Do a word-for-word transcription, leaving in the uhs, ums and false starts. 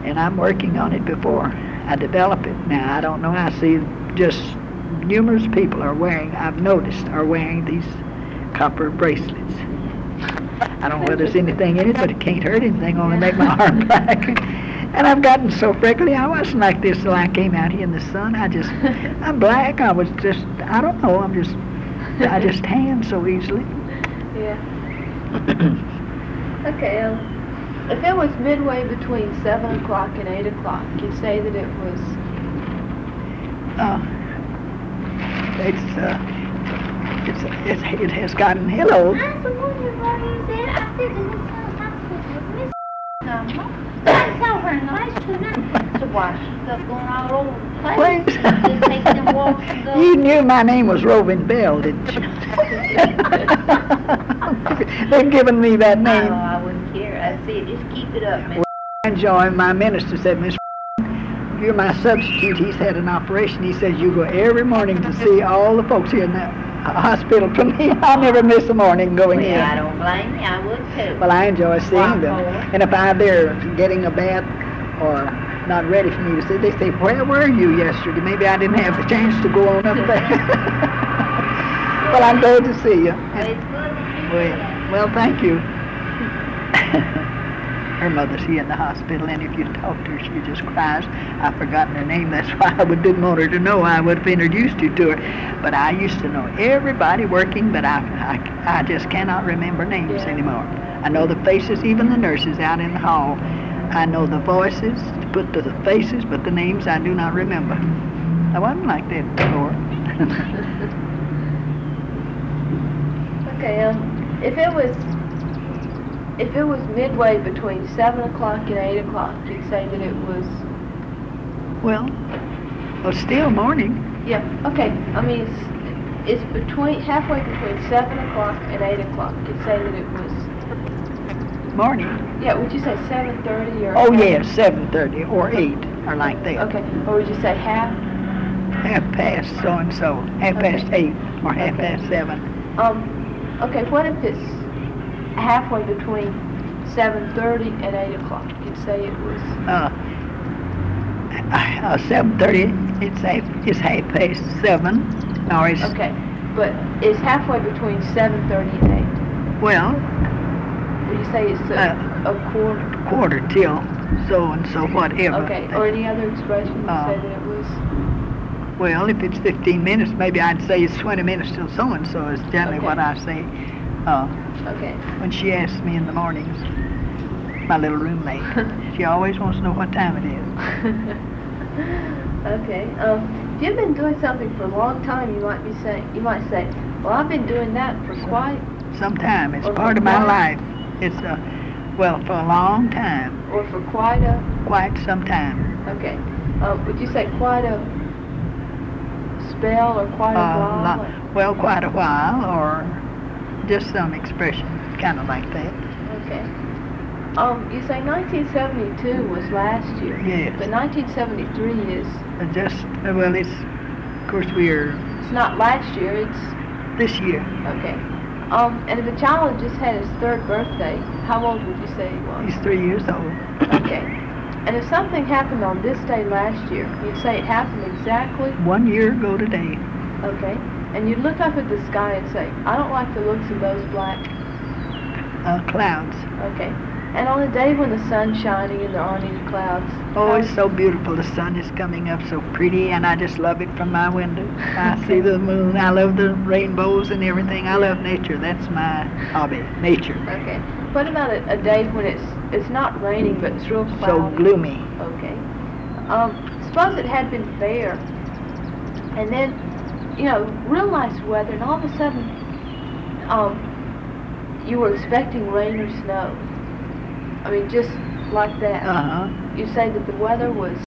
and I'm working on it before I develop it. Now, I don't know, I see just numerous people are wearing, I've noticed, are wearing these copper bracelets. I don't know whether there's anything in it, but it can't hurt anything, only make my arm black. And I've gotten so freckly. I wasn't like this till I came out here in the sun. I just, I'm black. I was just, I don't know, I'm just, I just tan so easily. Yeah. Okay, um, if it was midway between seven o'clock and eight o'clock, you'd say that it was... Uh, it's, uh, it's, it's, it has gotten, hello. I was wondering what you said. I said that this hospital was Miss number. I saw her in the last two nights. So why she's up going all over the place? Please. Just taking them walks and go. You knew my name was Roving Bell, didn't you? They've given me that Oh, name. I wouldn't care. I said, just keep it up, Miss. I enjoy, my minister said, Miss, you're my substitute. He's had an operation. He says you go every morning to see all the folks here in the hospital. For me, I never miss a morning going Well, in. I don't blame you. I would too. Well, I enjoy seeing them. Wow. And if I'm there getting a bath or not ready for me to see, they say, where were you yesterday? Maybe I didn't have the chance to go on up there. Well, I'm glad to see you. Well, it's good that you Well, did that. well, thank you. Her mother's here in the hospital, and if you talk to her, she just cries. I've forgotten her name. That's why I would, didn't want her to know. I would have introduced you to her. But I used to know everybody working, but I, I, I just cannot remember names Yeah. anymore. I know the faces, even the nurses out in the hall. I know the voices, put to the faces, but the names I do not remember. I wasn't like that before. Okay, um, if it was... If it was midway between seven o'clock and eight o'clock, you'd say that it was... Well, well, still morning. Yeah, okay. I mean, it's, it's between, halfway between seven o'clock and eight o'clock. You'd say that it was... Morning. Yeah, would you say seven thirty or... Oh, half- yes, seven thirty or eight, or like that. Okay, or would you say half? Half past so-and-so, half past Okay. eight, or half Okay. past seven. Um, okay, what if it's halfway between seven thirty and eight o'clock? You'd say it was... Uh, uh, seven thirty, it's half, it's half past seven, or it's, Okay, but it's halfway between seven thirty and eight. well, Would you say it's a, Uh, a quarter? quarter till so-and-so, whatever. Okay, or any other expression you Uh, say that it was... Well, if it's fifteen minutes, maybe I'd say it's twenty minutes till so-and-so is generally Okay. what I say. Uh, Okay. when she asks me in the mornings, my little roommate, she always wants to know what time it is. Okay. Um, if you've been doing something for a long time, you might be saying, you might say, well, I've been doing that for quite, Sometime, it's Or part of for my quite- life. It's, uh, well, for a long time, or for quite a, quite some time. okay. Um, would you say quite a spell or quite a Uh, while? lo- well, quite a while, or just some expression, kind of like that. Okay. Um, you say nineteen seventy-two was last year. Yes. But nineteen seventy-three is, Uh, Just, uh, well, it's, of course, we're it's not last year, it's, this year. okay. Um, and if a child just had his third birthday, how old would you say he was? He's three years old. Okay. And if something happened on this day last year, you'd say it happened exactly, One year ago today. okay? And you'd look up at the sky and say, I don't like the looks of those black, Uh, clouds. okay? And on a day when the sun's shining and there aren't any clouds, Oh, how- it's so beautiful. The sun is coming up so pretty, and I just love it from my window. I see the moon. I love the rainbows and everything. I love nature. That's my hobby, nature. Okay. What about a, a day when it's it's not raining but it's real cloudy? So gloomy. Okay. Um, suppose it had been fair, and then, you know, real nice weather, and all of a sudden, um, you were expecting rain or snow. I mean, just like that. Uh-huh. You say that the weather was